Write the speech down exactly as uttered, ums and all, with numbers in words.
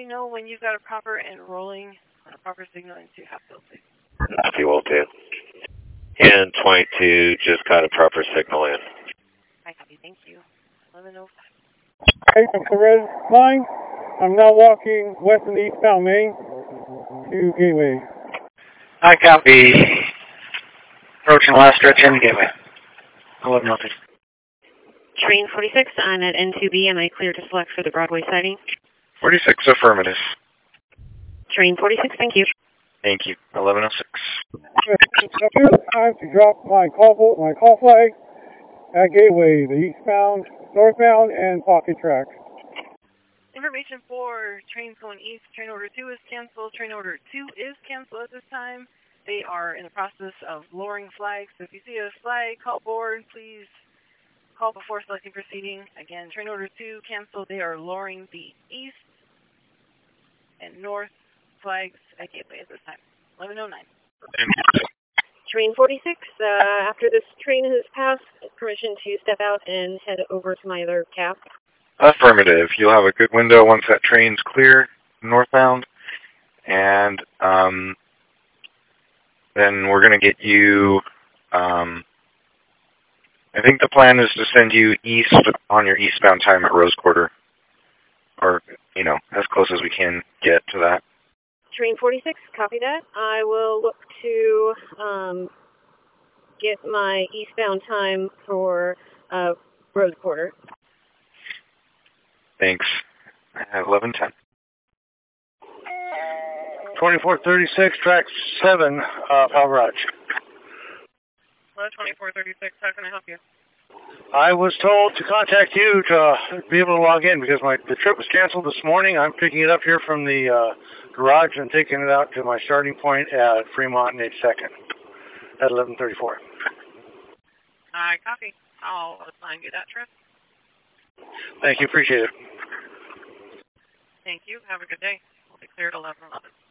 me know when you've got a proper and rolling, uh, proper signal into Hatfield, please. Copy, will do. And twenty-two just got a proper signal in. I copy, thank you. eleven oh five. Okay, I'm the red line. I'm now walking west and eastbound Main to Gateway. I copy. Approaching the last stretch in Gateway. eleven oh six. Train forty-six, I'm at N two B. Am I clear to select for the Broadway sighting? forty-six, affirmative. Train forty-six, thank you. Thank you. eleven oh six. Time to drop my call, my call flag at Gateway, the eastbound, northbound, and pocket track. Information for trains going east. Train order two is canceled. Train order two is canceled at this time. They are in the process of lowering flags. So if you see a flag, call board, please call before selecting proceeding. Again, train order two canceled. They are lowering the east and north flags at Gateway at this time. eleven oh nine. Train forty-six, uh, after this train has passed, permission to step out and head over to my other cab. Affirmative. You'll have a good window once that train's clear, northbound, and um, then we're going to get you, um, I think the plan is to send you east on your eastbound time at Rose Quarter, or, you know, as close as we can get to that. Train forty-six, copy that. I will look to um, get my eastbound time for uh, Rose Quarter. Thanks. eleven ten. twenty-four thirty-six, track seven, uh, Pal Garage. Hello, twenty-four thirty-six, how can I help you? I was told to contact you to uh, be able to log in because my the trip was canceled this morning. I'm picking it up here from the uh, garage and taking it out to my starting point at Fremont and eighty-second at eleven thirty-four. I copy. I'll assign you that trip. Thank you, appreciate it. Thank you. Have a good day. We'll be cleared at eleven eleven.